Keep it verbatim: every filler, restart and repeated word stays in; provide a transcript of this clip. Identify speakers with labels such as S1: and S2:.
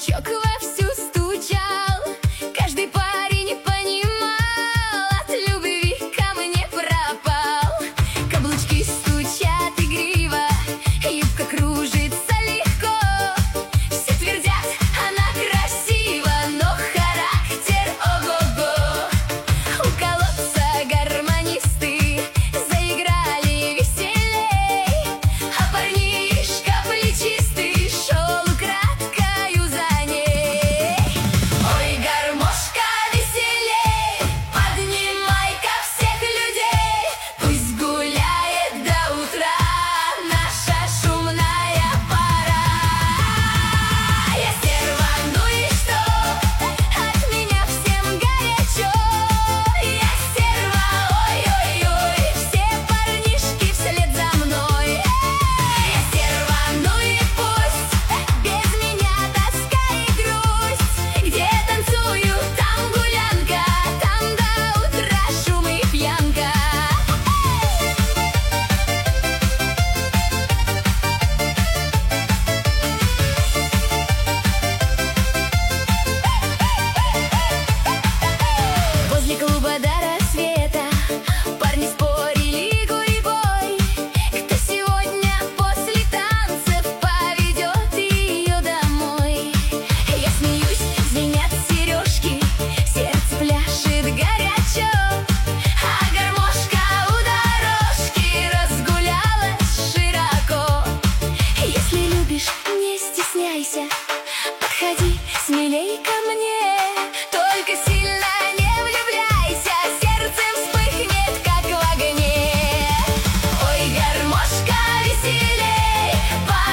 S1: Каблучок вовсю стучал, каждый парень понимал, от любви ко мне пропал. Каблучки стучат игриво, юбка кружится легко. Все твердят, она красива, но характер ого-го. У колодца гармонисты заиграли веселей, а парнишка плечистый шел украдкою за ней. Ой, гармошка, веселей, поднимай-ка всех людей, пусть гуляет до утра наша шумная пора. Я стерва, ну и что? От меня всем горячо. Я стерва, ой-ой-ой, все парнишки вслед за мной. Я стерва, ну и пусть без меня тоска и грусть. Где танцую, там гулянка, там до утра шум и пьянка. Возле клуба до рассвета парни спорили гурьбой, кто сегодня после танцев поведет ее домой. Я смеюсь, звенят сережки, сердце пляшет горячо, а гармошка у дорожки разгулялась широко. Если любишь, не стесняйся, подходи смелей ко мне, только сильно не влюбляйся, сердцем вспыхнет, как в огне. Ой, гармошка, веселей,